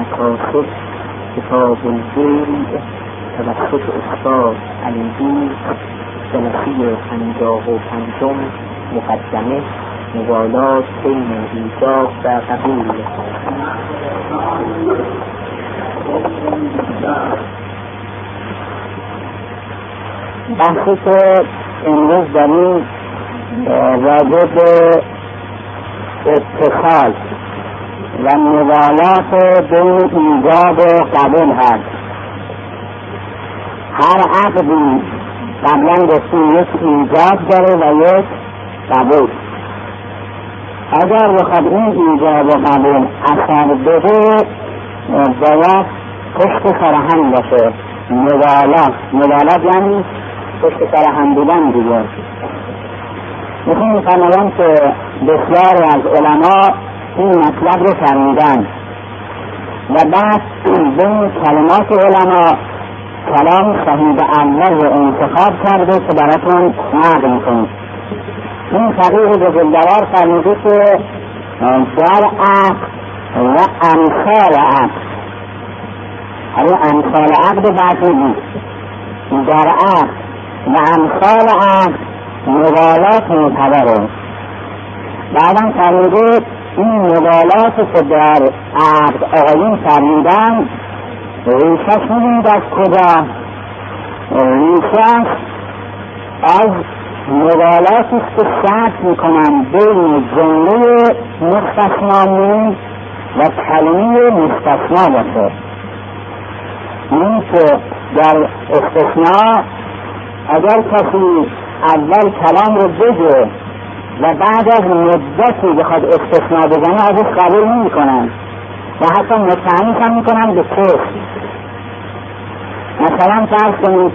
مکاسب کتاب البیع توسط استاد علیدی جلسه 55 مقدمه موالات بین ایجاب و قبول. بحثی که امروز داریم راجع به اتصال و موالات بین ایجاب و قبول هست. هر عقدی قبلا گفتیم یک ایجاب داره و یک قبول. اگر بخواد این ایجاب و قبول اثر بده باید پشت سر هم باشه. موالات یعنی پشت سر هم بودن دیگه. میخوام میفرمایند که بسیاری از علما این مطلب رو فرمودن و بعد بین کلمات علما کلام صحیح اول رو انتخاب کرده که براتون نقل میکنیم. این فقیه بزرگوار فرموده که در عقد و امثال عقد، امثال عقد بعد میگید در عقد و امثال عقد موالات معتبره. بعدم فرموده این موالات که در عقد آقایون فرمودن ریشش میدید از کجا؟ ریشش از موالات است که شرط میکنن بین جمله مستثنا و کلمه مستثنا باشه. این که در استثناء اگر کسی اول کلام رو بگه و بعد از مدتی بخواد استثناء بزنه ازش قبول نمی کنن و حتی متهمش هم میکنن به کفر. مثلا فرض کنید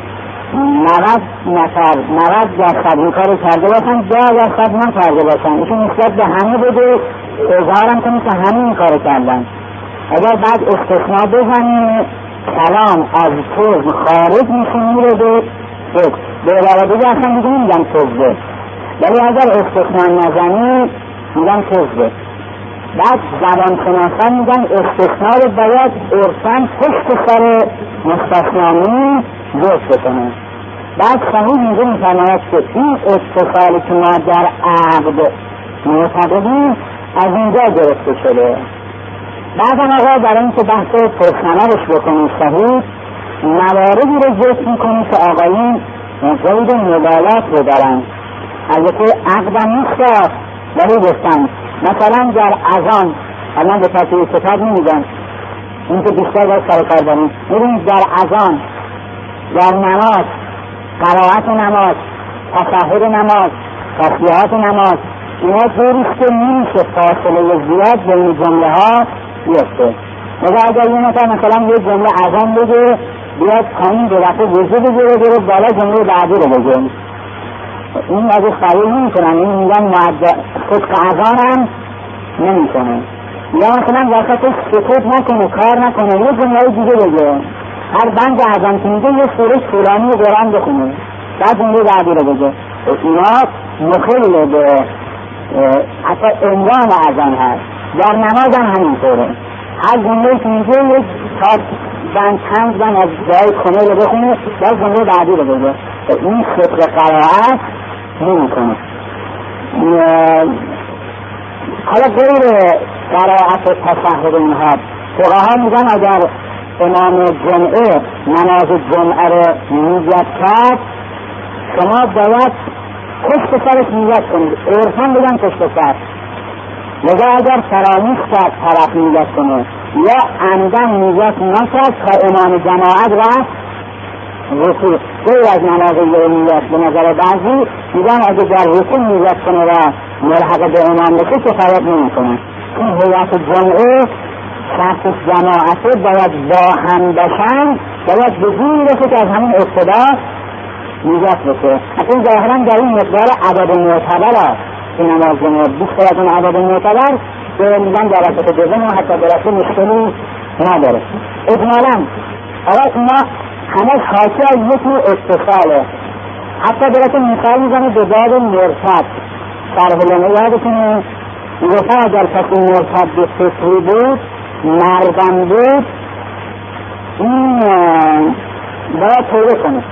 90% این کار کرده باشن 10% نکرده باشن، ایشون نسبت به همه بده اظهارم کنه که همه این کار کردن. اگر بعد استثناء بزنه کلام از فرم خارج میشه میره به علاوه دیگه اصلا دیگه نمیگن کذبه، ولی اگر استثناء نزنی میگن کذبه. بعد زبان شناسان میگن استثناء رو باید عرفاً پشت سر مستثنی جز بکنه. بعد صحیح اینجا میفرماید که این اتصالی که ما در عقد معتقدیم از اینجا گرفته شده. بعدم آقا برای اینکه بحث پرسنرش بکنیم صحیح مواردی رو ذکر میکنیم که آقایون قید موالات رو دارن. البته عقدم نیست ولی گفتن مثلا در اذان الان به ترتیب کتاب نمیگن، این که بیشتر باید سرکار داریم میبینید در اذان، در نماز، قرائت نماز، تشهد نماز، تسبیحات نماز، اینا طوریست که نمیشه فاصله زیاد بین جمله ها بیفته. اگر یه نفر مثلا یه جمله اذان بگه بیاد پایین دو دفعه وضو بگیره بره بالا جمله بعدی رو بگه، این ازش قبول نمیکنن. این میگن صدق اذان هم نمیکنه. یا مثلا وسطش سکوت نکنه، کار نکنه، یه جمله دیگه بگه، هر بند اذان که میگه یه سوره طولانی قرآن بخونه بعد جمله بعدی رو بگه. اینا مخل به حتی عنوان اذان هست. در نماز هم همینطوره، هر جمله که میگه یک چند بند از جای کنه رو بخونه بعد جمله بعدی رو بگه. این صدق قرائت نمیکنه. حالا غیر قرائت و تشهد اینها فقها میگن اگر امام جمعه نماز جمعه رو نیت کرد شما باید پشت سرش نیت کنید. عرفان بگن پشت سر. لذا اگر فراموش کرد طرف نیت کنه یا عمدن نیت نکرد تا امام جماعت رفت رکوع غیر از نماز نیت به نظر بعضی میگن اگه در رکوع نیت کنه و ملحق به امام بشه کفایت نمیکنه. این هیئت جمعه شخص جماعته باید با هم بشن، باید به جوری بشه که از همین ابتدا نیت بشه. اصلا ظاهرا در این مقدار عدد معتبر که نماز جمعه بیشتر از اون عدد معتبر که میگن در رکعت دوم و حتی در رکعت مشکلی نداره. اجمالا آقا اینا همه حاکی از یک نوع اتصاله. حتی براتون مثال میزنه به باب مرتد شرح لنه یادتونه میگفتن اگر کسی مرتد به فطری بود مردم بود این باید توبه کنه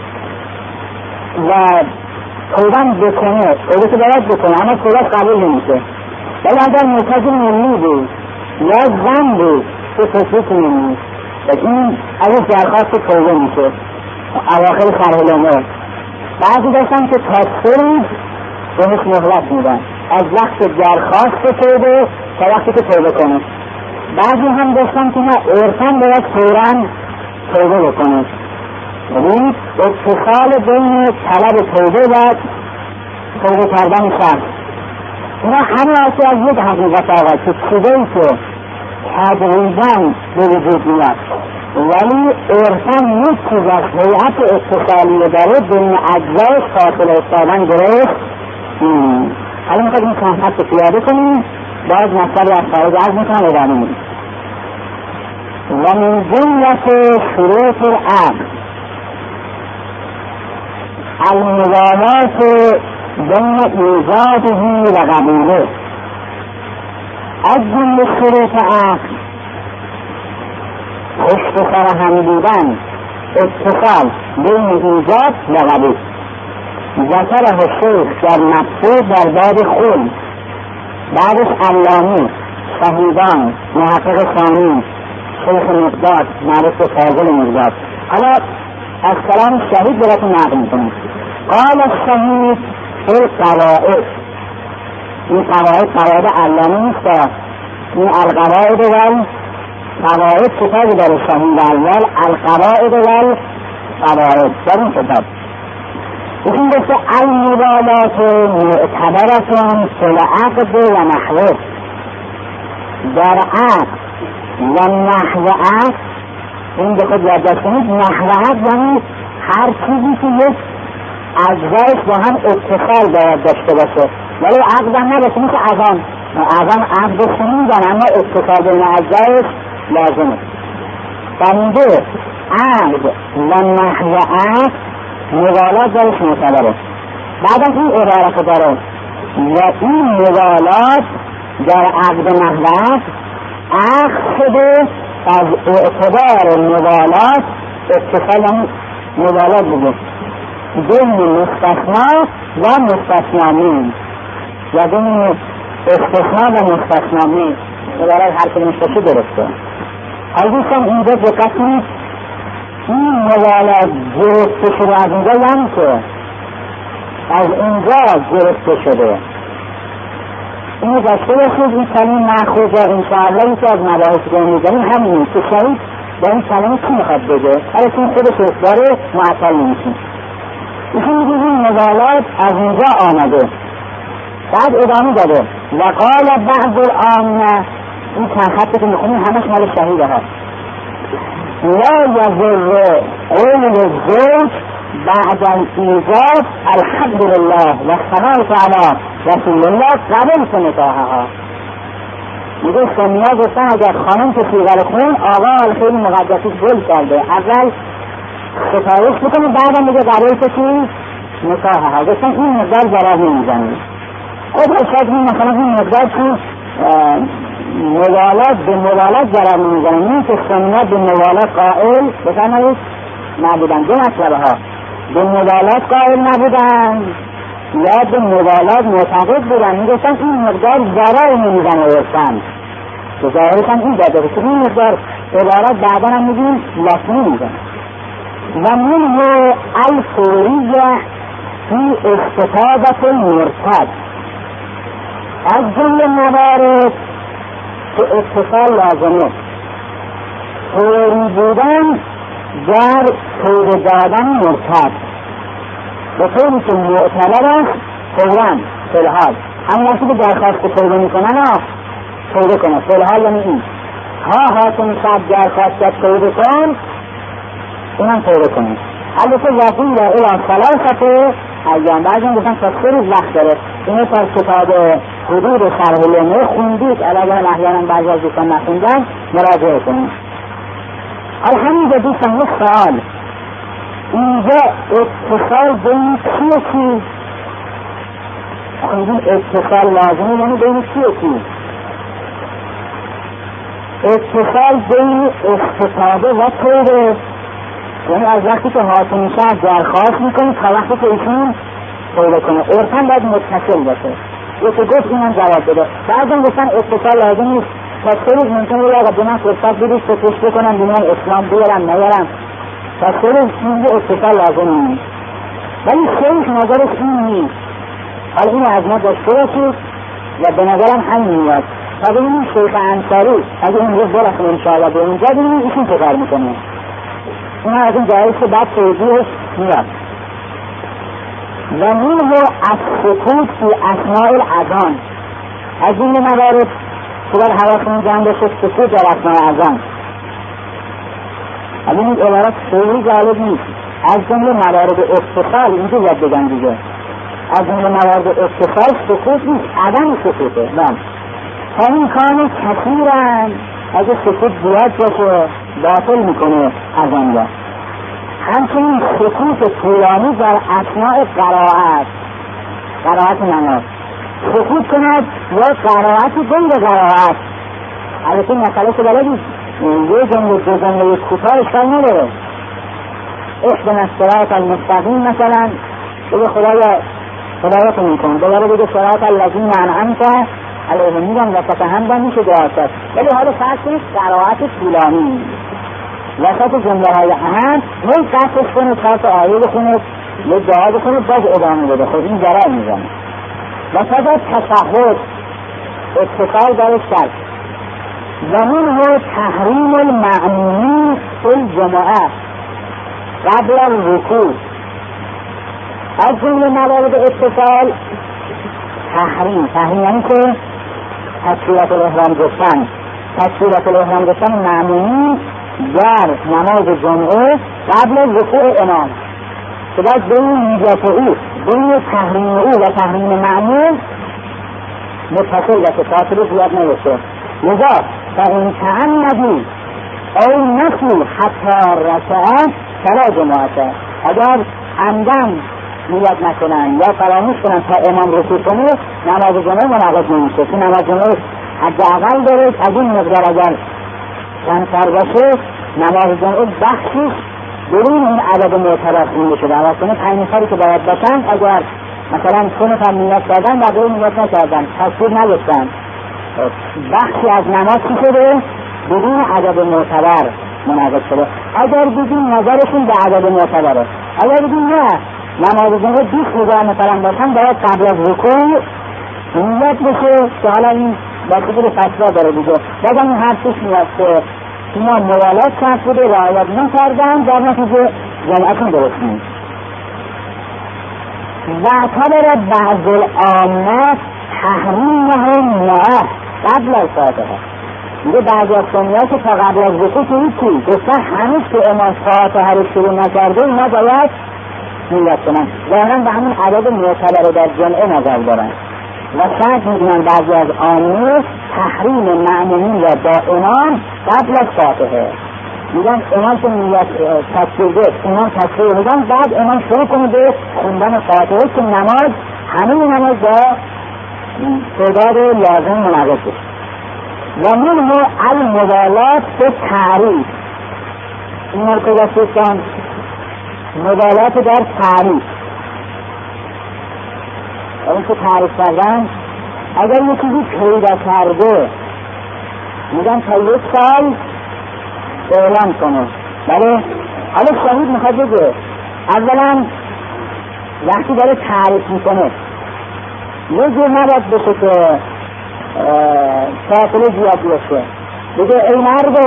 و توبه بکنه، توبه که باید بکنه اما توبه قبول نمیشه. ولی اگر مرتضی ملی بود یا زن بود که تصویت نمید و این ازش درخواست توبه میشه اواخر شرح الامور. بعضی داشتن که تا 3 روز بهش مهلت میدن از وقت درخواست توبه تا وقتی که توبه کنه. بعضی هم داشتن که نه عرفاً باید فوراً توبه بکنه. یعنی اتصال بین طلب توبه و توبه کردن شخص اینا همه آسی از یک حقیقت آقا که چیزایی که تدریجاً به وجود میاد ولی عرفاً یک چیز از هیئت اتصالی داره بین اجزای فاصله افتادن درست. حالا میخواید این کنسپت رو پیاده کنیم باز مطلبی از خارج عرض میکنم ادامه میدیم. و من جملت شروط العقد الموالات بین ایجاده و قبوله. از جمله شروط عقد پشت سر هم بودن اتصال بین ایجاد و قبول. ذکره الشیخ در مقصود در باب خل، بعدش علامی، شهیدان، محقق ثانی، شیخ مقداد، معروف به فاضل مقداد. حالا از کلام شهید براتون نقل میکنم. قال الشهید فی القواعد، این قواعد علامی نیست، این القواعد و قواعد کتابی داره شهید اول، القواعد و قواعد در این کتاب بسیم بسته الموالات معتبرتون فی العقد و نحوه. در عقد و نحو عقد این به خود یادداشت کنید. نحو عقد یعنی هر چیزی که یک اجزایش با هم اتصال باید داشته باشه، ولی عقد هم نباشه مثل اذان عقدش نمیدن اما اتصال بین اجزایش لازمه. در اینجا عقد و نحو عقد موالات دارش معتبره. بعد از این عبارت داره و این موالات در عقد نحو عقد عقد شده از اعتبار موالات اتصال موالات بوده بین مستثنا و مستثنامین یا بین استثنا و مستثنامین موالات هر کدومش باشه درسته. حالا دوستان اینجا دقت کنید این موالات گرفته شده از اینجا یعنی که از اینجا گرفته شده. اینو داشته باشید این کلمه مأخوذه انشاءالله یکی از مباحث که می‌ذاریم همینه که شاید با این کلمه چی میخواد بگه حالا چون خودش اصداره معطل نمیشیم. ایشون میگه این موالات از اینجا آمده. بعد ادامه داده و قال بعض العامه، این چند خطی که میخونیم همش مال شهیده ها. لا یضر قول الزوج بعد الایجاب الحمدلله و ثناء علی رسول الله قبل نکاحها. میگه سنیا گفتن اگر خانم که سیغل خون آقا خیلی مقدسیش گل کرده اول ستایش بکنه بعدم میگه قبل کسی نکاحها. گفتن این مقدار ضرر نمیزنه. خود شاید این مثلا این مقدار که موالات به موالات ضرر نمیزنه. این که سنیا به موالات قائل بفرمایید نبودن. دو مطلبه ها به موالات قائل نبودن یا به موالات معتقد بودن. میگفتن این مقدار ضرر نمیزنه ارسان که ظاهرشان این داده که این مقدار عبارت بعدا هم میگیم لفظی میزنه. و منه الفوریه فی استفادت مرتد، از جمله موارد که اتصال لازمه فوری بودن در توبه دادن مرتد به طوری که معتبر است فوراً فلحال همون وقتی که درخواست توبه میکنن توبه کنه. فلحال یعنی این ها که میشد درخواست توبه کن اینم توبه کنه. البته وقتی یا الان ثلاثه ایام بعضی هم گفتن تا 3 روز وقت داره. اینو تا کتاب حدود شرح الامور خوندید علاوه احیانا بعضی از دوستان نخوندن مراجعه کنید. همینجا دوستان یک سوال، اینجا اتصال بین کی خوندیم اتصال لازمه یعنی بین کی اتصال بین استفاده و توبه، یعنی از وقتی که حاکم شهر درخواست میکنه تا وقتی که ایشون توبه کنه، عرفاً باید متصل باشه. یکی گفت اینم جواب بده. بعضی گفتن اتصال لازم نیست، پس خیلی ممکنه یا به من فرصت بدید فتش بکنم بینم اسلام بیارم نیارم، پس خیلی اتصال لازم نیست. ولی شیخ نظرش این نیست. حالا این از ما داشته باشید و به نظرم همین میاد. تا ببینیم شیخ انصاری اگه این روز برسیم انشاءالله به اونجا ببینیم ایشون چه کار میکنه. این از این جایست که بعد توضیحش میاد. و منه از سکوت فی اثناء الاذان، از این موارد که باید حواسمون جمع بشه سکوت در اثناء اذان. از این عبارت خیلی جالب نیست. از جمله موارد اتصال اینجا یاد بگم دیگه، از جمله موارد اتصال سکوت نیست، عدم سکوته. همین کام کثیرن اگه سکوت زیاد باشه باطل میکنه اذان را. همچنین سکوت طولانی در اثناء قرائت نماز، سکوت کند یا قرائت غیر قرائت. البته مسئله که بلدید یه جمله دو جمله کوتاه اشکال نداره. اهدنا الصراط المستقیم مثلا بگه خدایت میکنه، دوباره بگه صراط الذین انعمت علیهم میگم وسط هم با میشه دعا کرد. ولی حالا فرض کنید قرائت طولانی وسط جمله های اهم هی قصدش کنه تا آیه بخونه یه دعا بکنه باز ادامه بده، خود این ضرر میزنه. و فقط تشهد اتصال درش کرد. و منه تحریم المأمومین فی الجماعه قبل الرکوع، از جمله موارد اتصال تحریم یعنی که تکبیرة الاحرام گفتن مأمومین در نماز جمعه قبل رکوع امام، که باید بین نیت او بین تحریم او و تحریم مأموم متصل باشه، فاصله زیاد نباشه. لذا فإن تعمدوا او نسوا حتی رکعه فلا جماعته، اگر عمدن نیت نکنن یا فراموش کنن تا امام رکوع کنه نماز جمعه منعقد نمیشه، که نماز جمعه حداقل داره از این مقدار اگر کمتر باشه نماز جمعه بخشش برون این عدد معتبر خونده شده. اصلا 5 نفری که باید باشن اگر مثلا 3 نفر نیت کردن و 2 نیت نکردن تصویر نداشتن، بخشی از نماز چی شده؟ برون عدد معتبر منعقد شده. اگر بگیم نظرشون به عدد معتبره، اگر بگیم نه نماز جمعه 20,000 مثلا باشن باید قبل از رکوع نیت بشه، که حالا این بسیده به فتوا داره دیگه. بگم این حرفش میاد که اینا موالات شرط بوده رعایت نکردن در نتیجه جمعتون درست نیست. و اعتبر بعض العامه تحریمهم نه قبل از فاتحه، میگه بعضی از سنی‌ها که تا قبل از رکوع که هیچی گفتن هنوز که امام فاتحه رو شروع نکرده اینا باید نیت کنن، ظاهراً به همون عدد معتبر در جمعه نظر دارن و شاید میدونن بعضی از عامه تحریم مأمومین را با امام قبل از فاتحه، میگن امام که نیت تکبیر ده امام تکبیر میگن بعد امام شروع کنه به خوندن فاتحه که نماز همین نماز با تعداد لازم منعقد بشه. و منه الموالات به تعریف، این رو کجا سیستان موالات در تعریف، اون که تعریف کردن اگر یه چیزی پیدا کرده میگن تا 1 سال اعلام کنه. بله حالا شهید میخواد بگه اولا وقتی داره تعریف میکنه یه جور نباید بشه که فاصله زیاد بشه، بگه ای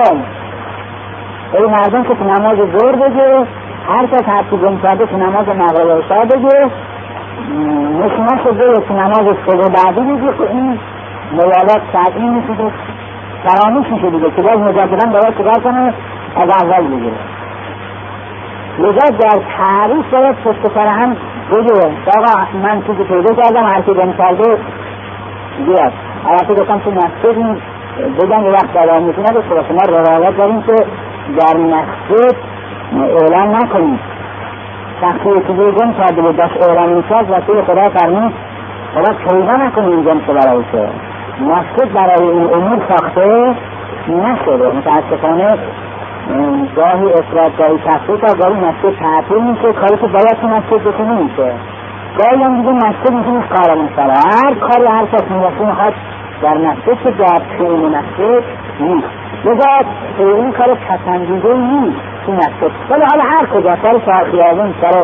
مردم که تو نماز ظهر بگه، هر کس حرفی گم کرده تو نماز مغرب و عشا بگه، نشونه شده تو نماز صبح بعدی بگه، که این موالات ساعتی میشه که فراموش میشه دیگه، که باز مجددن باید چکار کنه از اول بگیره. لذا در تعریف باید پشت سر هم بگه آقا من چیزی پیدا کردم هر کی گم کرده بیاد. البته گفتم تو مسجد بگن یه وقت دوام میتونه بشه باشه، ما روایت داریم که در مسجد اعلام نکنیم، وقتی یه چیزی گم کرده بود داشت اعلام میکرد و توی خدا فرمود خدا پیدا نکنیم این گم که برایشه. مسجد برای این امور ساخته نشده. متاسفانه گاهی افراد گاهی تفریق و گاهی مسجد تعطیل میشه، کاری که باید تو مسجد بکنه میشه. گاهی هم دیگه مسجد میشه کار میسره، هر کاری هر کس میخواد در مسجد که در خیلی مسجد نیست. لذا این کار پسندیده نیست تو مسجد، ولی حالا هر کجا سر شهرخیابون سر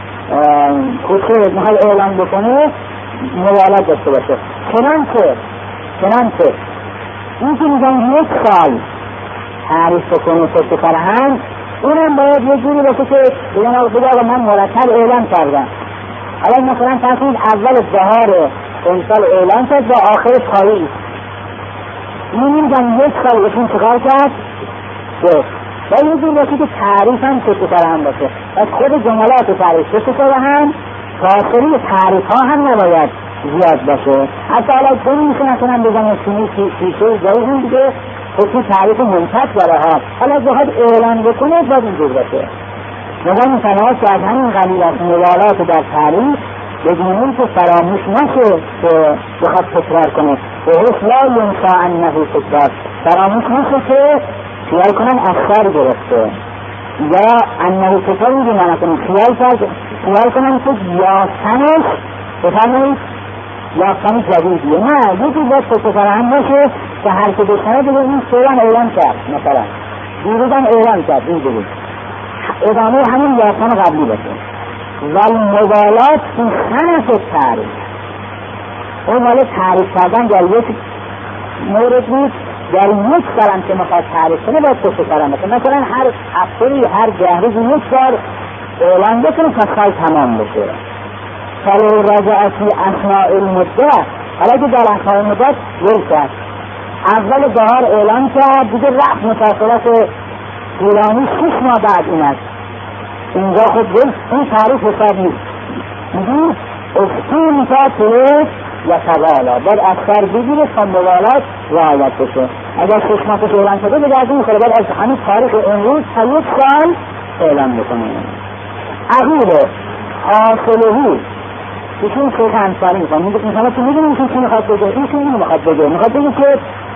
کوچه میخواد اعلان بکنه موالات داشته باشه. چنانچه این که میگن 1 سال تعریف بکنه پشت سر هم، اونم باید یه جوری باشه که بگه من مرتب اعلان کردم. حالا مثلا تصمیم اول بهار امسال اعلان کرد و آخر پاییز، این میگن 1 سال بشون چکار کرد؟ و یه جوری باشه که تعریف هم پشت سر هم باشه، از خود جملات تعریف پشت سر هم، فاصله تعریف ها هم نباید زیاد باشه. حتی حالا جوری میشه مثلا بزنه شیشه جایزون دیگه خودی تعریف منتج داره ها، حالا بخواد اعلان بکنه باید اینجور باشه. نظام صنعات که از همین قلیل از موالات در تعریف بدونیم که فراموش نشه که بخواد تکرار کنه، به حیث لا ینسا انه تکرار، فراموش نشه که خیال کنن اثر گرفته یا انه تکرار میگه نکنه خیال کنن که یافتنش بفرمایید یافتن جدیدیه. نه، یکی باید پشت هم باشه که هر که بکنه دیگه این فعلا اعلان کرد، مثلا دیروزم اعلان کرد این دیگه ادامه همین یافتن قبلی باشه. ولی موالات این خنف تعریف، اون مال تعریف کردن در یک مورد بود، در یک سالم که میخواد تعریف کنه باید پشت سرم باشه. مثلا هر هفته هر 10 روز 1 بار اعلان بکنه تا سال تمام بشه. فلو رجعتی اثناء المدت، حالا که در اثناء المدت ول کرد، اول بهار اعلان کرد دیگه رفت مسافرت طولانی 6 ماه بعد این است، اینجا خود ول این تعریف حساب نیست. میگه افتون تا تلوش یا توالا باید اثر بگیره تا موالات رعایت بشه. اگر 6 ماه که اعلان شده دیگه از این میخوره باید از همین تاریخ امروز تا 1 سال اعلان بکنه. عقیده حاصلهی ایشون شیخ انصاری میکنه، میگه مثلا تو میدونی ایشون چی میخواد بگه؟ ایشون اینو میخواد بگه که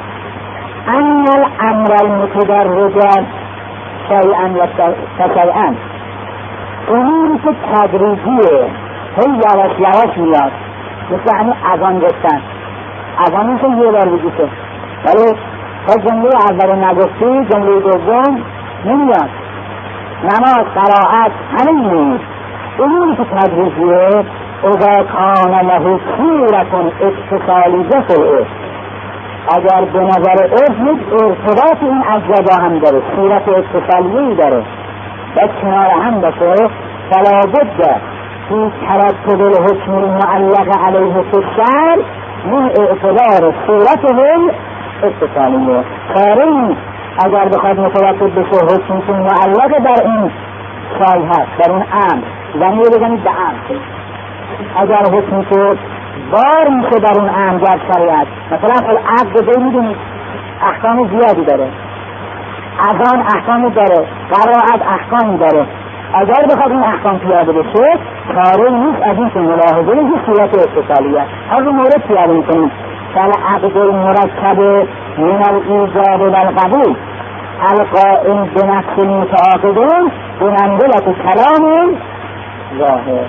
ان الامر المتدرج شیئا و شیئا، اموری که تدریجیه هی یواش میاد، مثل همین اذان گفتن، اذان میشه یه بار بگیشه ولی تا جمله اول نگفتی جمله دوم نمیاد. نماز قرائت همین نیست، اموری که تدریجیه اذا کان له صورت اتصالیه فیه، اگر به نظر یک ارتباط این اجزا هم داره، صورت اتصالیه‌ای داره و کنار هم باشه، فلا بد فی ترتب الحکم المعلق علیه فی الشرع من اعتبار صورته اتصالیه. کاری اگر بخواد متوسط بشه حکمی که معلق در این شای هست، در اون امر زمینه بزنید به امر، اگر حکمی که بار میشه در اون امر در شریعت، مثلا عقد بی میدونید احکام زیادی داره، اذان احکام داره، قرائت احکام داره، اگر بخواد این احکام پیاده بشه کاری نیست از این که ملاحظه نیست صورت اتصالیه. هر مورد پیاده میکنید فالعقد المرکب من الایجاب و القبول القائم بنفس المتعاقدین بمنزلة کلام ظاهر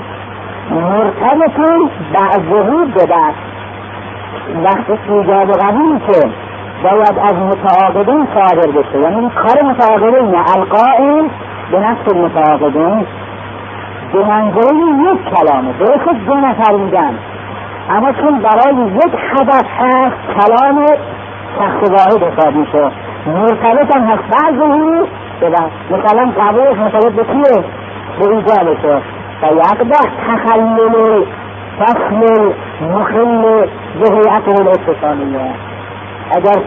مرتبطون بعضه به بعض. وقت ایجاب و قبول که باید از متعاقدین صادر بشه، یعنی کار متعاقدین القائم به نفس المتعاقدین به منزله یک کلامه، درست 2 نفر میگن اما چون برای یک هدف هست کلام شخص واحد حساب میشه، مرتبط هم هست بعضه به بعض. مثلا قبولش مرتبط به کیه؟ به ایجابشه و یقده تخلل فصل مخل ذهیعت الاتصالیه. اگر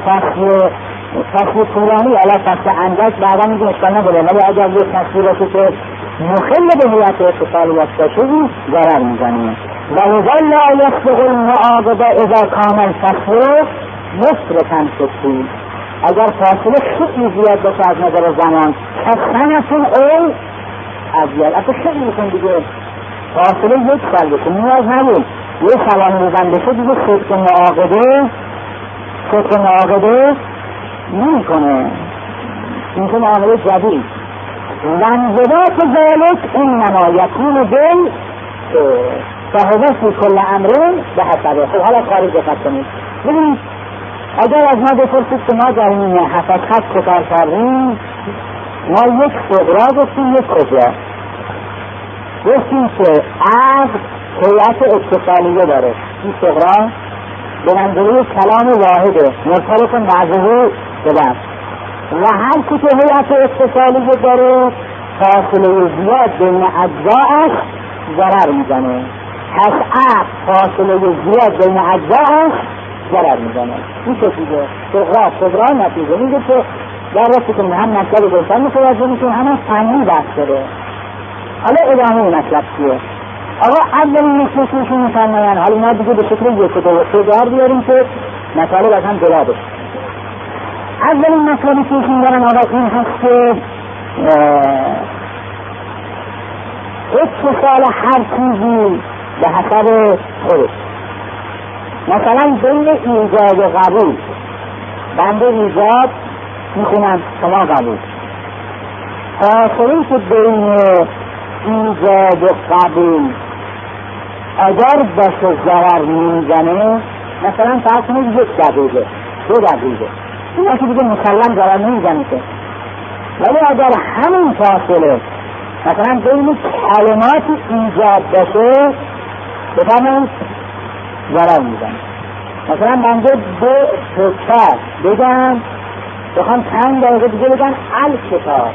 فصل طولانی علا فصل اندک بعدا میگه اشکال نداره، ولی اگر یک فصلی باشه که مخل ذهیعت اتصالیت باشه این ضرر میزنه. و لذا لا یصدق المعاقبه اذا کان الفصل مفرطا فی، اگر فاصله خیلی زیاد باشه از نظر زمان کسنتون اول ازیاد اصلا خیلی میکن دیگه فاصله 1 سال بشه نیاز نبود یه سوان روزن بشه دیگه صدق معاقبه نمی کنه، این که معامله جدید وانضباط ذلك انما یکون دل فهو فی کل امر به حسبه. خب حالا خارج دقت کنید، ببینید اگر از ما بپرسید که ما در این حفظ خط چکار کردیم، ما یک صغرا گفتیم یک کجا گفتیم که عقل هیئت اتصالیه داره. این صغرا به منظوره کلام واحده مرتبط بعضه بدن و هر که هیئت اتصالیه داره فاصله زیاد بین اجزاءش ضرر میزنه. پس عقل فاصله زیاد بین اجزاءش ضرر میزنه. این چیزه صغرا نتیجه میگه که در راستی که هم مطلب گفتن متوجه میشون همه فنی بحث شده. حالا ادامه مطلب چیه؟ آقا اولین نکته‌شون میفرمایند، حالا ما دیگه به شکل یک و دو و سه در بیاریم که مطالب از هم جدا بشه. اولین مطلبی که ایشون دارن آقا این هست که اتصال هر چیزی به حسب خودش. مثلا بین ایجاد و قبول، بنده ایجاد میخونم شما قبول، فاصله که بین ایجاد و قبول اگر باشه ضرر میزنه، مثلا فرض کنید 1 دقیقه 2 دقیقه، این که دیگه مسلم ضرر نمیزنه که. ولی اگر همین فاصله مثلا بین کلمات ایجاد باشه بفرمایید ضرر میزنه. مثلا بنده 2 تا بگم بخوام 5 دقیقه دیگه بگم الکتاب،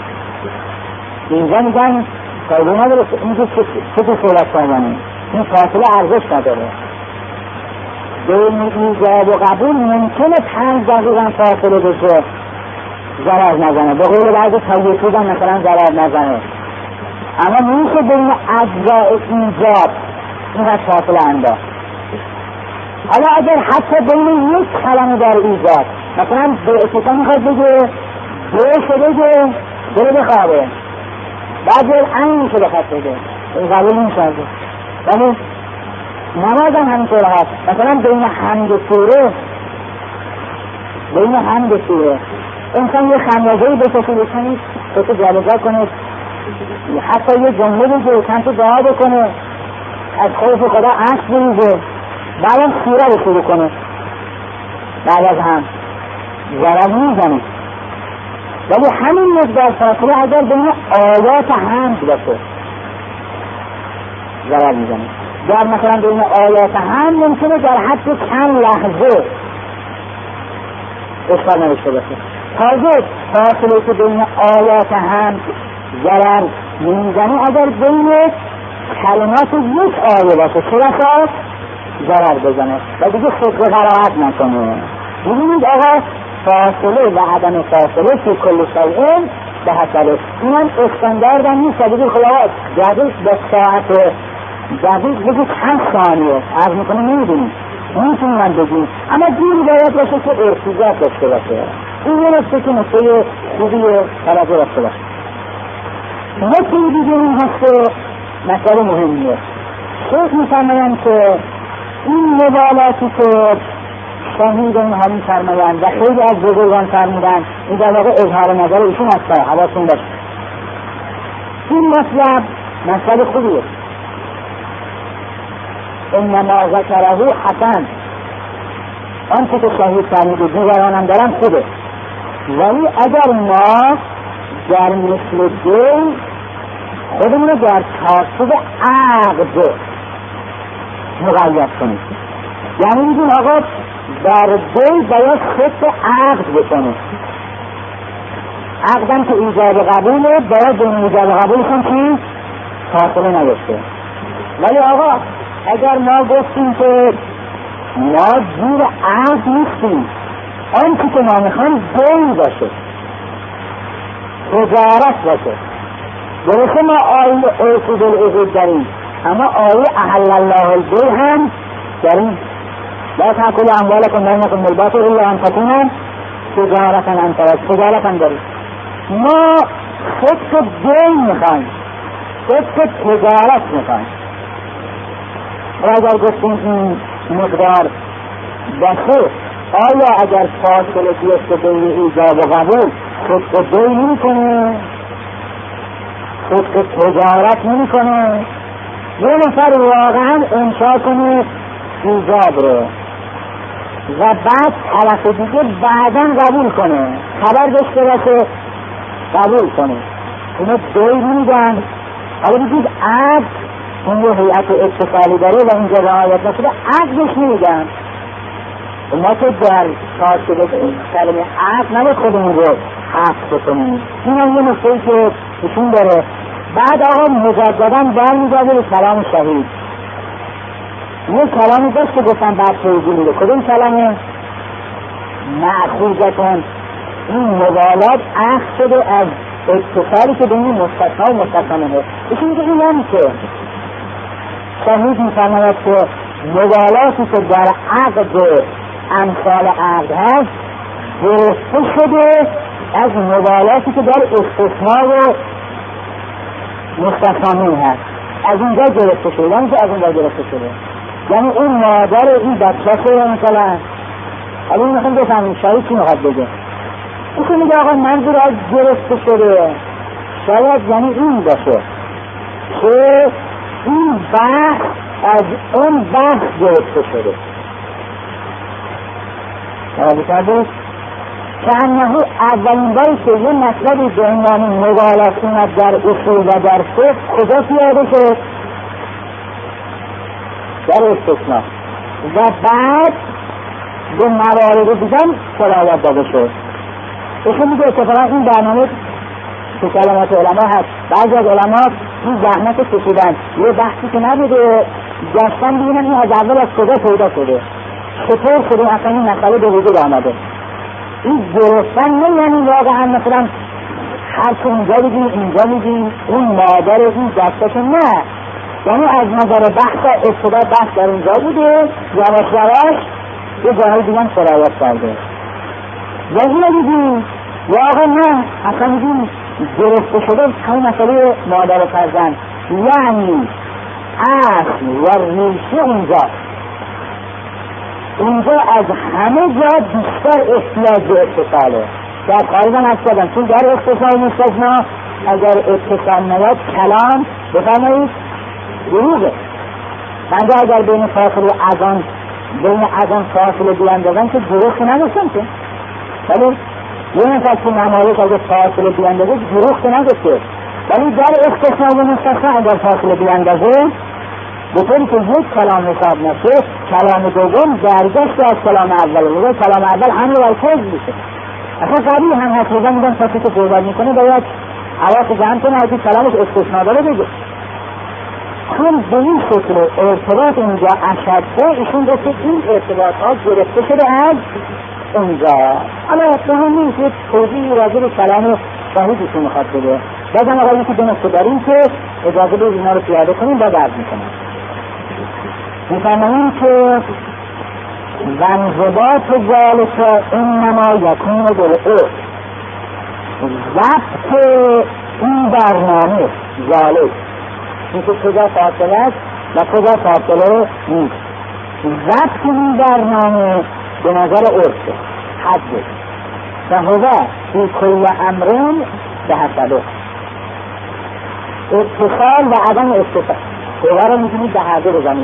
اینجا میگن فایده نداره، اینجا چه صورت سامانه، این فاصله ارزش نداره. بین ایجاب و قبول ممکنه 5 دقیقه فاصله بشه ضرر نزنه، به قول بعضی تاییدی هم مثلا ضرر نزنه، اما میشه بین اجزاء ایجاب اینقدر فاصله انداخت. حالا اگر حتی بین یک کلمه در ایجاد، مثلا به اتفاق میخواد بگه بهش بگه بره بخوابه، بعد این میشه بخواد بگه این قبول نمیشه. ولی نماز هم همینطور هست. مثلا بین حمد سوره انسان یه خمیازهی بکشید بکنید تو جلوزه کنید، حتی یه جمله بگه چند تا دعا بکنه، از خوف خدا عشق بریزه، بعدم سوره رو شروع کنه، بعد از هم ضرر میزنه. ولی همین مقدار فاصله اگر بین آیات حمد باشه ضرر میزنه. در مثلا بین آیات حمد ممکنه در حد چند لحظه اشکال نداشته باشه. تازه فاصله که بین آیات حمد ضرر میزنه اگر بین کلمات یک آیه باشه خلاصات ضرر بزنه و دیگه فکر قرائت نکنه. ببینید آقا فاصله و عدم فاصله که کل شیء به حسب اینم استاندارد هم نیست. دیگه خلاص دقیق به ساعت دقیق بگید چند ثانیه عرض میکنه نمیدونیم، نمیتونیم من بگیم، اما دیگه باید باشه که ارتیاض داشته باشه. این یه نفسه که نفسه خوبی توجه داشته باشه. نکته دیگه این هست که مسئله مهمیه. شیخ میفرمایند که این مبالاتی که شهید اینها میفرمایند و خیلی از بزرگان فرمودند، این در واقع اظهار نظر ایشون هست، حواستون باشه. این مطلب مسئله خوبیه. انما ذکره حسن، آنچه که شهید فرموده دیگرانم دارن خوبه، ولی اگر ما در مثل دل خودمون رو در چارچوب عقد مقید کنیم، یعنی میگیم آقا در دل باید خط عقد بکنه، عقدم که ایجاب قبوله باید بین ایجاب قبول کن که فاصله نداشته. ولی آقا اگر ما گفتیم که ما زیر عقد نیستیم، آنچه که ما میخوایم دل باشه، تجارت باشه، درسته ما آیه عقود العقود داریم، اما آیه احل الله البیع هم داریم، لا تأکلوا اموالکم بینکم بالباطل الا ان تکون تجارتا عن تراض، تجارت هم داریم. ما خط دل میخوایم، خط تجارت میخوایم. و اگر گفتیم این مقدار باشه آیا اگر فاصله بیفته بین ایجاب و قبول صدق بی نمی کنه؟ صدق تجارت نمی کنه؟ یه نفر واقعا انشاء کنه ایجاب رو و بعد طرف دیگه بعداً قبول کنه، خبر داشته باشه قبول کنه، اینو بی میگن. حالا بگید عقد این یه هیئت اتصالی داره و اینجا رعایت نشده، عقدش میگن. ما که در فاصله کلمه عقد نباید خودمون رو حفظ بکنیم. این هم یه نکته‌ای که ایشون داره. بعد آقا مجدداً برمیگرده به کلام شهید. یه کلامی داشت که گفتن بعد توضیح میده. کدوم کلامه؟ مأخوذتون، این مبالات اخذ شده از اتصالی که بین مستثنا و مستثنا منه. ایشون میگه این هم که شهید میفرماید که مبالاتی که در عقد امثال عقد هست گرفته شده از مبالاتی که در استثناء و مستثنا منه هست. از اینجا گرفته شده، یعنی که از اینجا گرفته شده، یعنی این مادر این بچه‌شه مثلا. حالا این میخوام بفهمیم شاید چی میخواد بگه. این میگه آقا منظور از گرفته شده شاید یعنی این باشه که این بحث از اون بحث گرفته شده. توجه کردید؟ که انهو اولین باری که یه مطلبی به عنوان مبالات اومد در اصول و در فقه کجا پیاده شد؟ در استثناء و بعد به موارد دیگه سرایت داده شد. ایشون میگه اتفاقا این برنامه که کلمات علما هست. بعضی از علما این زحمت کشیدن یه بحثی که نبوده گشتن ببینن این از اول از کجا پیدا شده، چطور شده اصلا این مسئله به وجود آمده. این گرفتن نه یعنی واقعا مثلا هر که اونجا بگیم اینجا بگیم اون مادر این دسته، نه، یعنی از نظر بحث ابتدا بحث در اینجا بوده، یواش یواش یه جاهای دیگه هم سرایت کرده. یا اینو بگیم واقعا نه، اصلا بگیم گرفته شده همین مسئله مادر و فرزند، یعنی اصل و ریشه اونجا از همه جا بیشتر احتیاج به اتصاله. در خارج هم هست کردن چون در اتصال مستثنا اگر اتصال نیاد کلام بفرمایید دروغه. بنده اگر بین فاصله از آن فاصله بیاندازن که دروغ نداشتن که، ولی یه نفر که نمایش اگر فاصله بیاندازه دروغ نداشته، ولی در اتصال مستثنا اگر فاصله بیاندازه به طوری که یک کلام حساب نشه، کلام دوم درگشت از کلام اول، کلام اول همه والفوز میشه. اصلا قبیل هم هست روزا میدن کسی که پیدا میکنه باید حواس جمع کنه از این کلامش استثنا داره بگه. چون به این شکل ارتباط اینجا اشده، ایشون گفته این ارتباط ها گرفته شده از اونجا. حالا مهم نیست یک توضیحی راجع به کلام شهید ایشون میخواد بده. بازم آقا یکی دو نکته داریم که اجازه به اینا رو پیاده کنیم بعد عرض میکنم. میفرماییم که وانضباط ذلک انما یکون بالعرف. ضبط این برنامه ذالک این که کجا فاصله است و کجا فاصله نیست، ضبط این برنامه به نظر عرفه، حده و هو فی کل امرین به حسبه. اتصال و عدم اتصال هو رو میتونید به هر دو بزنید.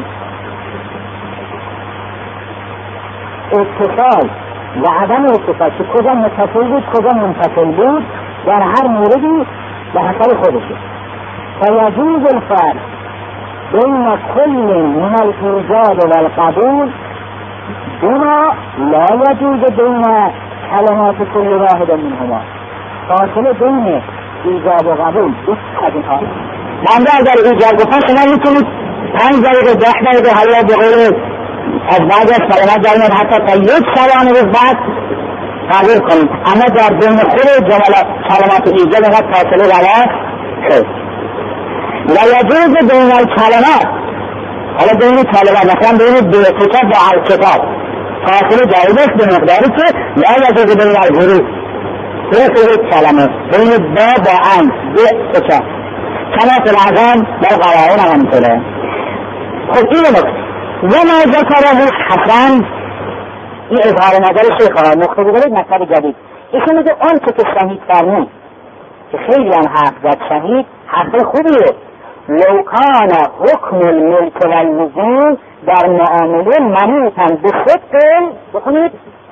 اتصال و عدم اتصال که کجا متصل بود کجا منفصل بود در هر موردی به حسب خودشه. فیجوز الفرق بین کل من الایجاب و القبول بما لا یجوز بین کلمات کل واحد منهما. فاصله بین ایجاب و قبول از اینها بنده اگر ایجاب گفتن شما میتونید 5 دقیقه 10 دقیقه حالا به قول از بعد از کلمات در حتی تا یک سلام روز بعد قبول کنید، اما در بین خود کلمات ایجاب اینقدر فاصله روا شد. لا یجوز بین الکلمات، حالا بین کلمات مثلا بین دو کتاب و الکتاب فاصله جایز است به مقداری که لا یجوز بین الحروف، یک کلمه بین با ان دو کتاب کلمات العظام در قواعد هم همینطوره. خب این نکته و ما ذکره حسن این اظهار نظر شیخ ها نقطه بگذارید مطلب جدید. ایشون میگه اون که شهید فرمود که خیلی هم حرف زد، شهید حرف خوبیه. لو کان حکم الملک و اللزوم در معامله منوطن به صدق بخونید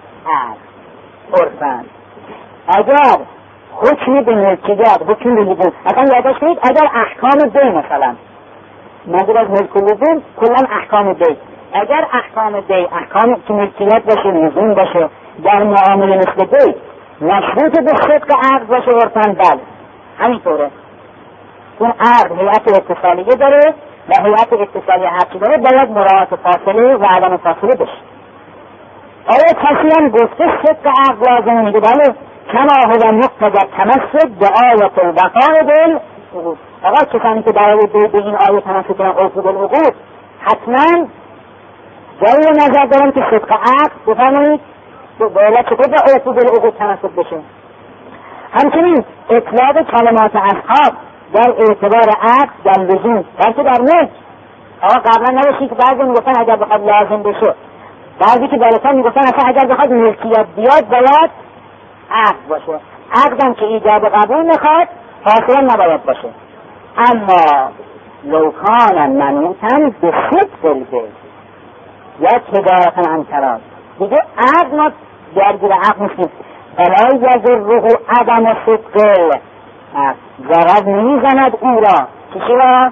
عرفاً، اگر حکمی به ملکیت، حکمی به لزوم، اصلا یادش کنید اگر احکام دی مثلا منظور از ملک و لزوم کلا احکام دی، اگر احکام دی احکام که ملکیت باشه لزوم باشه در معامله مثل دی مشروط به صدق عقد باشه عرفاً، بله همینطوره. اون عقد هیئت اتصالیه داره و هیئت اتصالیه هرچی داره باید مراعات فاصله و عدم فاصله بشه. آیا کسی هم گفته صدق عقد لازمه؟ میگه بله، کما هو مقتضی تمسک به آیت الوقاء بالعقود. آقا کسانی که در به این آیه تمسک کنن عقود العقود حتما جای نظر دارن که صدق عقد بفرمایید باید چطور به عقود العقود تمسک بشه. همچنین اطلاق کلمات اصحاب در اعتبار عقد در لزوم بلکه در ملک. آقا قبلا نباشید که بعضی میگفتن اگر بخواد لازم بشه، بعضی که بالاتر میگفتن اصلا اگر بخواد ملکیت بیاد باید عقد باشه، عقدم که ایجاب قبول میخواد فاصله نباید باشه. اما لو کان منوطن به صدق البیع یا تجارتا عن تراض، دیگه عقد ما درگیر عقد نیستیم. فلا یضره عدم صدق، ضرر نمیزند او را، چی را؟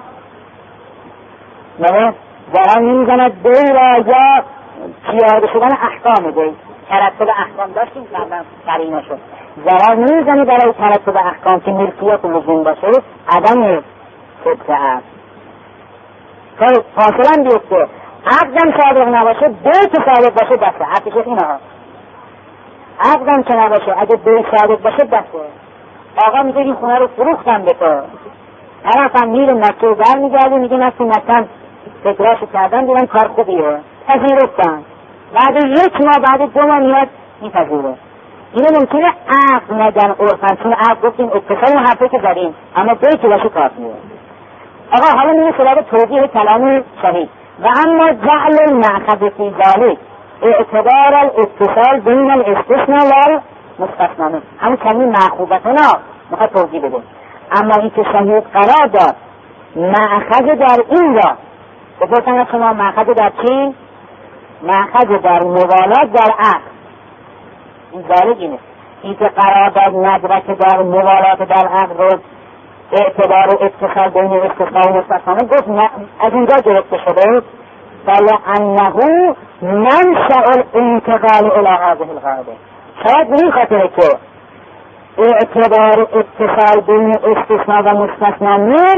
نه ضرر نمیزند دی را یا پیاده شدن احکام دی، ترتب احکام داشتیم قبلا قرینه شد، ضرر نمیزنه برای ترتب احکام که ملکیت لزوم باشه عدم صدق عقد. فاصلا بیفته عقدم صادق نباشه دی که صادق باشه دسته حقیقت اینه ها. عقدم که نباشه اگه دی صادق باشه دسته. آقا میگه این خونه رو فروختم به تو، طرف هم میره مکه و بر میگرده میگه نفسی مثلا فکراشو کردن دیدن کار خوبیه پذیرفتن، بعد یک ماه بعد 2 ماه میاد میپذیره. اینه ممکنه عقد نگن عرفاً، چون عقد گفتیم اتصال حرفه که داریم اما بیتی باشه کافیه. آقا حالا میره سراغ توضیح کلام شهید. و اما جعل المأخذ فی ذلک اعتبار الاتصال بین الاستثناء و مستثنا، همون کمی معخوبتنا میخواد توضیح بده. اما این که شهید قرار داد مأخذ در این را بپرسن از شما مأخذ در چی؟ مأخذ در موالات در عقد. این ذالک اینه، این که قرار داد ندرک در موالات در عقد رو اعتبار و اتصال بین استثناء و مستثنا گفت از اینجا گرفته شده. فلأنه منشأ الانتقال الى هذه القاعده، شاید به این خاطره که اعتبار اتصال بین استثناء و مستثنا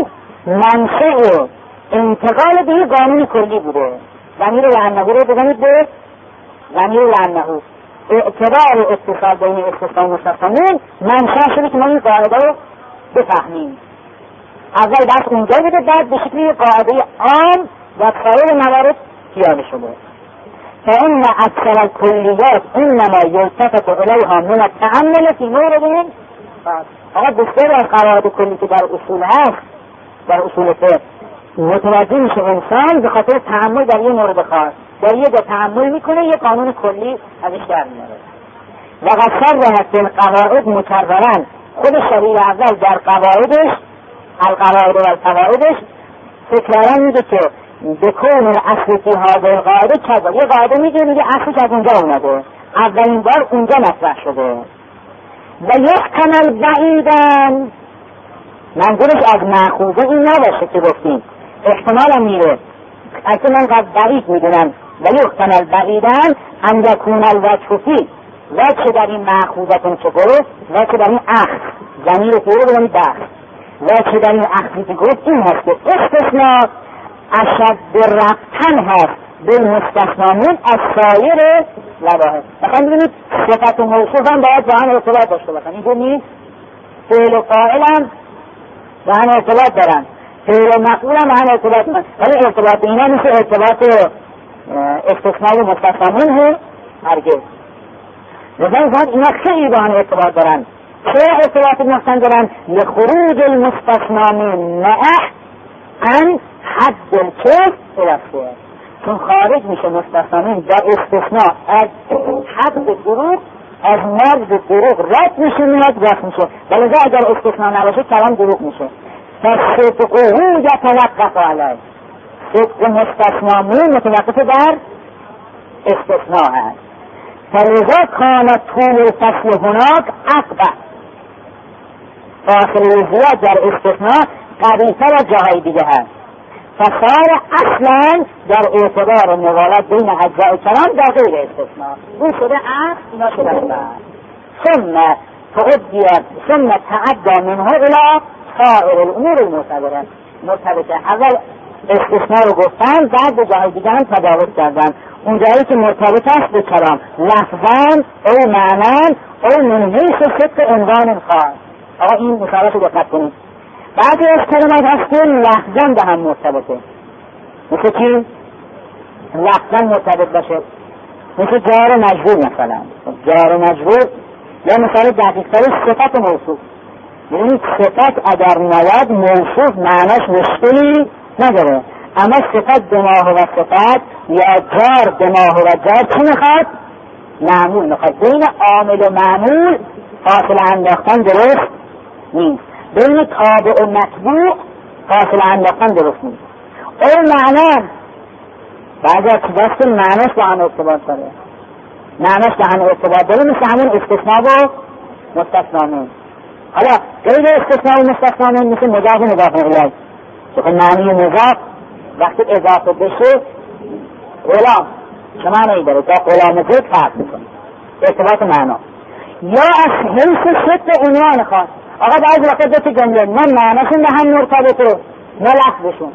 منشأ انتقال به این قانون کلی بوده. ضمیر لأنه رو بزنید به ضمیر لأنه، اعتبار اتصال بین استثناء و مستثنا منشأ شده که ما این قاعده رو بفهمیم. اول بحث اونجا بوده، بعد به شکلی قاعده عام و سایر موارد پیاده شده. فإن أكثر الكليات إنما يلتفت إليها من التأمل في مورد. اما بسیار از قواعد کلی که در اصول هست، در اصول فقه متوجه میشه انسان به خاطر تأمل در یه مورد خاص، در یه جا تأمل میکنه یه قانون کلی ازش در میاره. و قد صرحت بالقواعد مکررا، خود شریع اول در قواعدش القواعد و القواعدش تکرارا میگه که بکون الاصل فی هذه القاعده کذا، یه قاعده میگه اصلش از اونجا اومده، اولین بار اونجا مطرح شده. و یحتمل بعیداً، منظورش از مأخوذه این نباشه که گفتیم، احتمال هم میره اصلا من قد بعید میدونم. و یحتمل بعیداً ان یکون الوجه فی، وجه در این مأخوذتون که گفت، وجه در این اخذ ضمیر فعل بزنید بخش، وجه در این اخذی که گفت این هست که استثناء اشد ربطن هست به مستثنامون از سایر لواحق. مثلا ببینید صفت و موصوف هم باید با هم ارتباط داشته باشن، اینجور نیست. فعل و فاعل هم با هم ارتباط دارن، فعل و مفعول هم با هم ارتباط دارن، ولی ارتباط اینا نیست ارتباط استثناء و مستثنامون هم هرگز. لذا اینا خیلی با هم ارتباط دارن. چه ارتباط نقصان دارن؟ لخروج المستثنى من نعه عن حد الكيف الى الصور، چون خارج میشه مستثنا در استثناء از حد دروغ، از مرد دروغ رد میشه میاد راست میشه، ولذا اگر استثناء نباشه کلام دروغ میشه. فصدقه یتوقف علیه، صدق مستثنا متوقف در استثناء هست. فلذا کان طول الفصل هناک اقبح، فاصله زیاد در استثناء قوی‌تر از جاهای دیگه هست. فصار اصلا در اعتبار موالات بین اجزاء کلام در غیر استثناء، اون شده اصل، اینا شده اصل. ثم تعدى منه الى سائر الامور مرتبطه. اول استثناء رو گفتن، بعد به جاهای دیگه هم تداول کردن. اون جایی که مرتبط است به کلام لفظاً او معناً او من حیث صدق عنوان خاص. آقا این مثالش رو دقت کنید. بعضی از کلمات هست که لفظاً به هم مرتبطه، مثل چی؟ لفظاً مرتبط باشه، مثل جار و مجرور مثلا. جار و مجرور یا مثال دقیق‌ترش صفت موصوف. یعنی صفت اگر نیاد موصوف معناش مشکلی نداره، اما صفت دماغ و صفت یا جار دماغ و جار چی میخواد؟ معمول میخواد. بین عامل و معمول فاصله انداختن درست نیست، بین تابع و متبوع فاصله انداختن درست نیست. اون معنا بعضی از چیزاست که معناش با هم ارتباط داره، معناش با هم ارتباط داره، مثل همون استثناء و مستثنا. حالا غیر استثناء و مستثنا مثل مضاف و مضاف الیه، چون معنی مضاف وقتی اضافه بشه غلام چه معنی داره؟ تا غلام زید فرق میکنه ارتباط معنا. یا از حیث صدق عنوان خاص. آقا بعضی وقت دو تا جمله نه معناشون به هم مرتبطه نه لفظشون.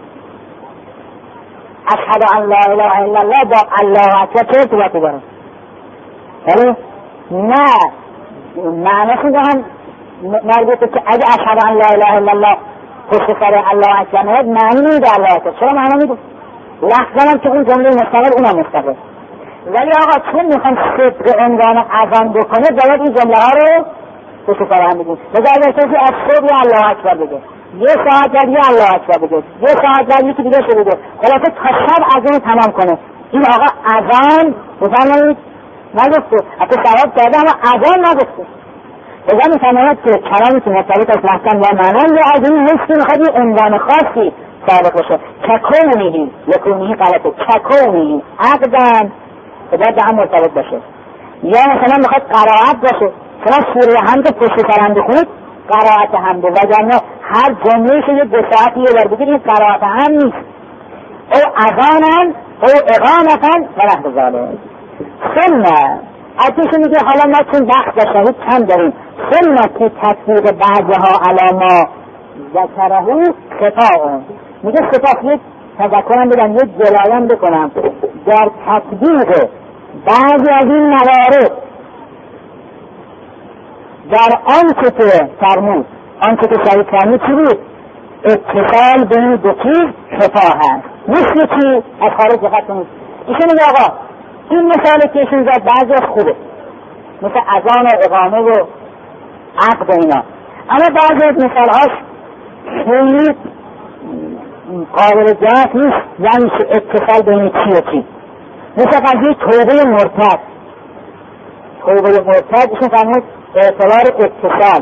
اشهد ان لا اله الا الله با الله اکبر چه ارتباطی داره؟ ولی نه معناشون به هم مربوطه که اگه اشهد ان لا اله الا الله پشت سر الله اکبر نهد معنی نمیده الله اکبر. چرا معنی میده؟ لفظا هم که اون جمله مستقل اونم مستقل. ولی آقا چون میخوام صدق عنوان اذان بکنه باید این جمله ها رو پشت سر هم بگیم. مثلا اگر کسی از صبح یا الله اکبر بگه، یه ساعت بعد یا الله اکبر بگه، یه ساعت بعد یکی دیگه شو بگه، خلاصه تا شب اذان تمام کنه، این آقا اذان بفرمایید نگفته، حتی ثواب کرده اما اذان نگفته. اذا میفرماید که کلامی که مرتبط از لفظاً یا معنی یا از این حس که میخواد یه عنوان خاصی ثابت باشه. ککونیهی یکونیهی غلطه، ککونیهی عقدن باید به هم مرتبط باشه. یا مثلا میخواد قرائت باشه، مثلا سوره حمد پشت سر هم بخونید قرائت حمد، وگرنه هر جمعه شو یه دو ساعتی یه بار بگید این قرائت هم نیست. او اذانن او اقامتن و نحو ذالک. سنه عطیش میگه حالا ما چون وقت شهید کم داریم، سنتی تطبیق بعضها علامه ذکرهو خطاهم. میگه خطا یک تذکرم بدم، یک جلایم بکنم در تطبیق بعضی از این موارد در آنچه که فرمود، آنچه که شهید فرمود چی بود؟ اتصال بین دو چیز خطا هست. مثل چی؟ از خارج دقت کنید. ایشون میگه آقا این مثال که ایشون زد بعضی از خوبه، مثل اذان و اقامه و عقد و اینا، اما بعضی از مثالهاش خیلی قابل جهت نیست، یعنی اتصال بین چی و چی. مثل قضیه توبه مرتد، توبه مرتد ایشون فرمود اعتبار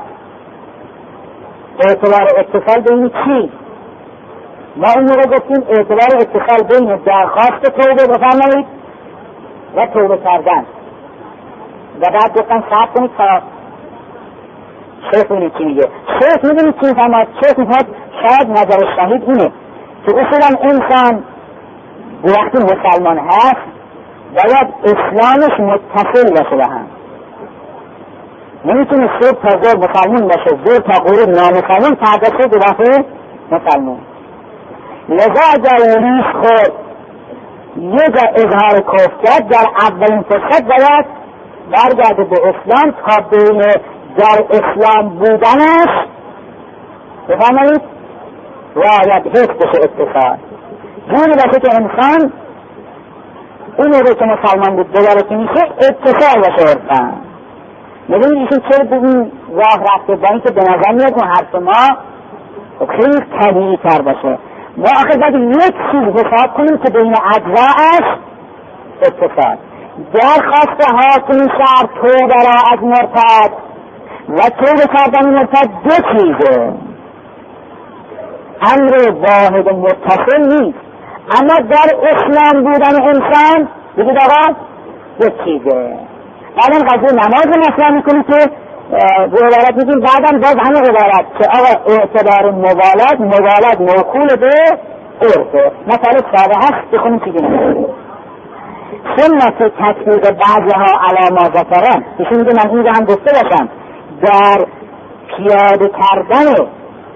اتصال بین چی؟ ما این رو گفتیم اعتبار اتصال بین درخواست توبه بفرمایید و توبه کردن، و بعد گفتن صبر کنید تا شیخ بینید چی میگه. شیخ میدونید چی میفرماید؟ شیخ میفرماید شاید نظر شهید اینه که اصولا انسان وقتی مسلمان هست باید اسلامش متصل باشه به هم، نمیتونه صبح تا ظهر مسلمان باشه، ظهر تا غروب نامسلمان، فردا صبح دو دفعه مسلمان. لذا اگر ریش خود یه جا اظهار کفر کرد در اولین فرصت باید برگرده به اسلام تا بین در اسلام بودنش بفرمایید باید حفظ بشه اتصال، جوری باشه که انسان اون رو که مسلمان بود دوباره که میشه اتصال باشه ارفان. میدونید ایشون چه بگیم راه رفته با این که به نظر میاد اون حرف ما خیلی طبیعی تر باشه. ما آخر باید یک چیز حساب کنیم که بین اجزاءش اتصال. درخواست حاکم شهر توبه را از مرتد و توبه کردن مرتد دو چیزه، امر واحد متصل نیست. اما در اسلام بودن انسان بگید آقا یک چیزه. بعدم قضیه نماز مثلا میکنی که به عبارت میگیم بعدم باز همه عبارت که آقا اعتبار موالات موکول به عرفه. مثلا ساده هست بخونیم چیزی نمیدونیم سنت تطبیق بعضها علامه ذکرن. ایشون میگه من این رو هم گفته باشم در پیاده کردن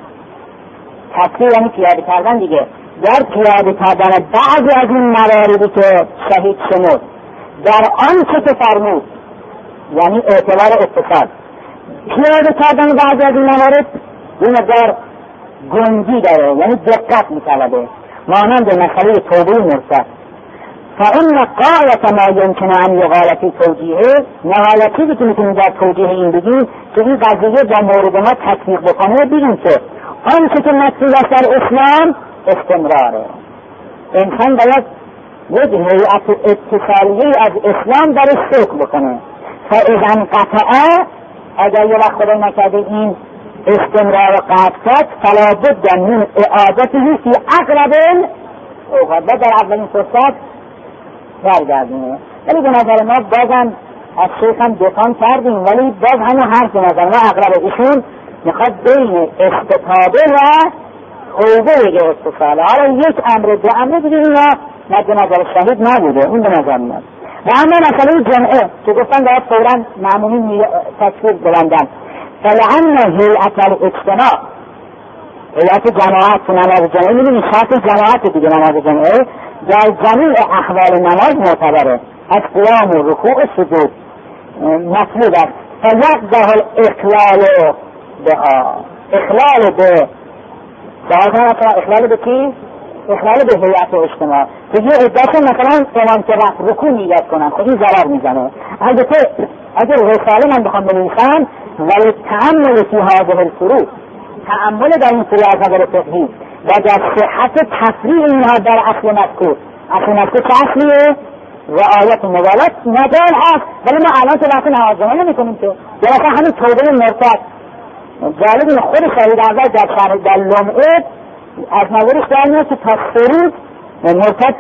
تطبیق یعنی پیاده کردن دیگه، در پیاده کردن بعضی از این مواردی که شهید شمود در آنچه که فرمود یعنی اعتبار اتصال، پیاده کردن بعضی از این موارد این مقدار گنجی داره یعنی دقت میطلبه، مانند مسئله توبه مرتد. فإن قایت ما یمکن ان یقال فی توجیهه، نهایت چیزی که میتونیم در توجیه این بگیم که این قضیه در مورد ما تطبیق بکنه، بگیم که آنچه که مطلوب است در اسلام استمراره. انسان باید یک هیئت اتصالیه از اسلام درش سلوک بکنه. فاذا انقطع، اگر یه وقت خدای نکرده این استمرار قطع کرد، فلا بد من اعادته فی اقرب اوقات، در اولین فرصت برگردونه. ولی به نظر ما بازم از شیخ هم دفاع کردیم، ولی باز همه حرف به نظر ما اقرب. ایشون میخواد بین استطابه و توبه بگه اتصاله. حالا یک امر دو امر دیگه اینا مد نظر شهید نبوده، اون به نظر میاد. و اما مسئله جمعه که گفتن باید فورا معمولی تصویر بلندن، فلعن هیئت الاجتماع، هیئت جماعت تو نماز جمعه، میدونی شرط جماعت دیگه نماز جمعه در جمیع احوال نماز معتبره، از قیام و رکوع و سجود مطلوب است. فیقضح الاخلال بها، اخلال به اخلال به کی؟ اخلال به هیئت اجتماع که یه عدت مثلا امام که رفت رکوع نیت کنن، خب این ضرر میزنه. البته اگر رساله من بخوام بنویسم ولی تأمل فی هذه الفروع، تأمل در این فروع از نظر فقهی و در صحت تفریع اینها در اصل مذکور. اصل مذکور چه اصلیه؟ رعایت موالات ندان هست، ولی ما الان که وقت نماز جمعه نمی‌کنیم که یا مثلا همین توبه مرتد. جالب این خود شهید اول در شهر در لمعه از نظرش در میاد که تا 3 روز مرتد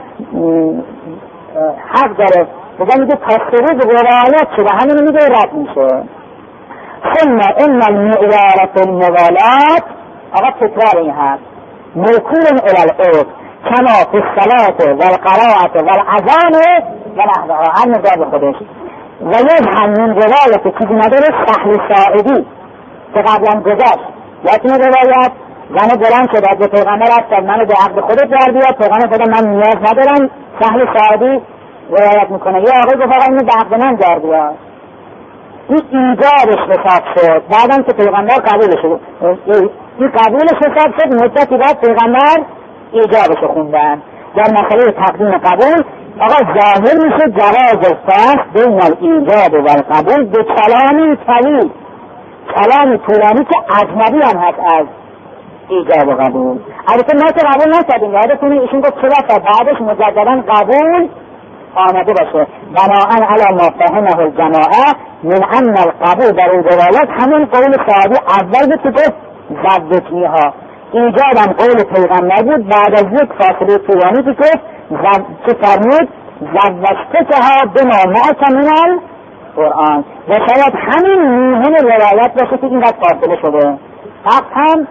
حق داره، بگم میگه تا 3 روز رعایت شده، همین میگه رد میشه. ثم ان المعیار فی الموالات، آقا تکرار این هست، موکول الی العرف کما فی الصلاة والقراءة والاذان ونحوها، هر نظر خودش. و یذهب من روایت چیزی نداره سهل ساعدی که قبلا گذشت، یعنی روایت زن بلند شد از پیغمبر افتاد منو به عقد خودت در بیاد، پیغمبر خدا من نیاز ندارم. سهل ساعدی روایت میکنه یا آقای گفت آقا اینو به عقد من در بیاد، این ایجابش حساب شد. بعدم که پیغمبر قبولش شد، این قبولش حساب شد، مدتی بعد پیغمبر ایجابش خوندن. در مسئله تقدیم قبول آقا ظاهر میشه جواز فصل بین الایجاب و القبول به کلامی طویل، کلامی طولانی که اجنبی هم هست از ایجاب و قبول. البته ما که قبول نکردیم، یادتونه ایشون گفت چه وقت بعدش مجددا قبول آمده باشه. بناءً علی ما فهمه الجماعه من ان القبول در این روایات همین قول صحابی اول که گفت زوجنیها، ایجاب هم قول پیغمبر بود. بعد از یک فاصله طولانی که گفت چه فرمود زوجتکها بما معک من القرآن، و شاید همین میهم روایت باشه که اینقدر فاصله شده. هم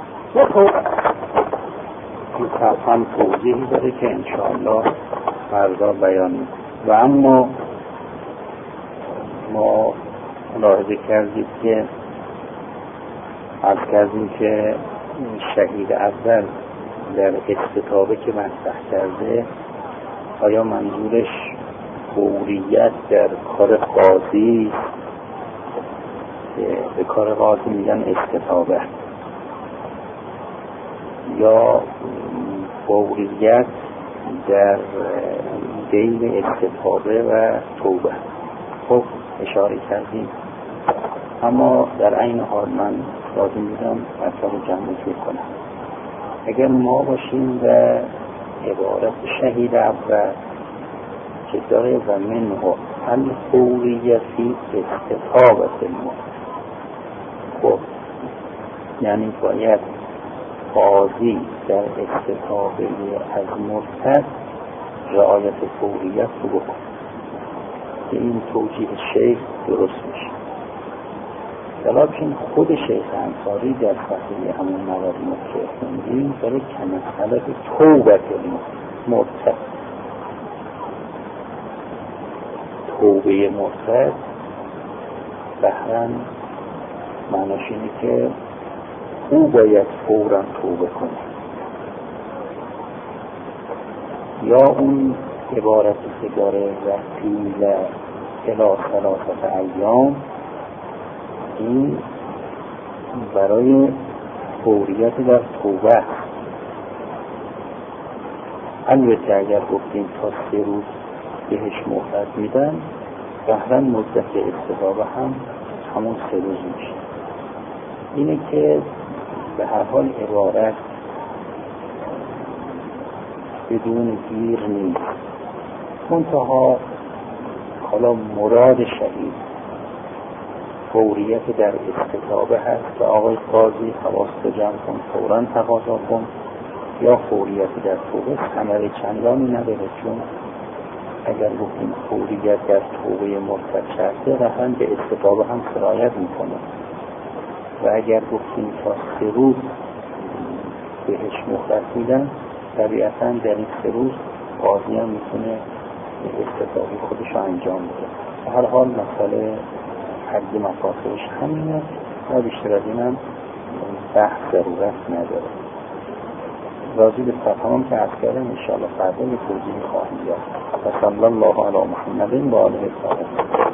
هم توضیحی داره که انشاءالله فردا بیان میکنم. و اما ما ملاحظه کردیم که عرض کردیم که شهید اول در استطابه که مطرح کرده آیا منظورش فوریت در کار قاضی که به کار قاضی میگن استطابه، یا فوریت در بین استطابه و توبه؟ خب اشاره کردیم، اما در عین حال من لازم میدم مطلب جمعی کنم. اگر ما باشیم و عبارت شهید اول که داره و منه الفوریتی استطابت المرتد، خب یعنی باید قاضی در استطابه از مرتد رعایت فوریت رو بکنه که این توجیه شیخ درست میشه. ولیکن خود شیخ انصاری در صفحه همون 99 که خوندیم داره کمسئله توبت مرتد، توبه مرتد بهرن معناش اینه که او باید فوراً توبه کنه، یا اون عبارتی که داره وقتیل الی 3 ایام این برای فوریت در توبه. البته اگر گفتیم تا 3 روز بهش مهلت میدن بهرن مدت استطابه هم همون 3 روز میشه. اینه که به هر حال عبارت بدون گیر نیست، منتها حالا مراد شهید فوریت در استطابه هست که آقای قاضی حواست جمع کن فوراً تقاضا کن، یا فوریت در توبه ثمر چندانی نداره، چون اگر گفتیم فوریت در توبه مرتد شرطه رهن به استطابه هم سرایت میکنه، و اگر گفتیم تا 3 روز بهش مهلت میدن طبیعتاً در این 3 روز قاضی هم میتونه استطابه خودش رو انجام بده. به هر حال مسئله حد مفاصلش همینه و بیشتر از این هم بحث ضرورت نداره. راضی به تفاهم که عرض کردم انشاءالله فردا یه توضیح خواهیم داد. و صلی الله علی محمد و آله الطاهرین.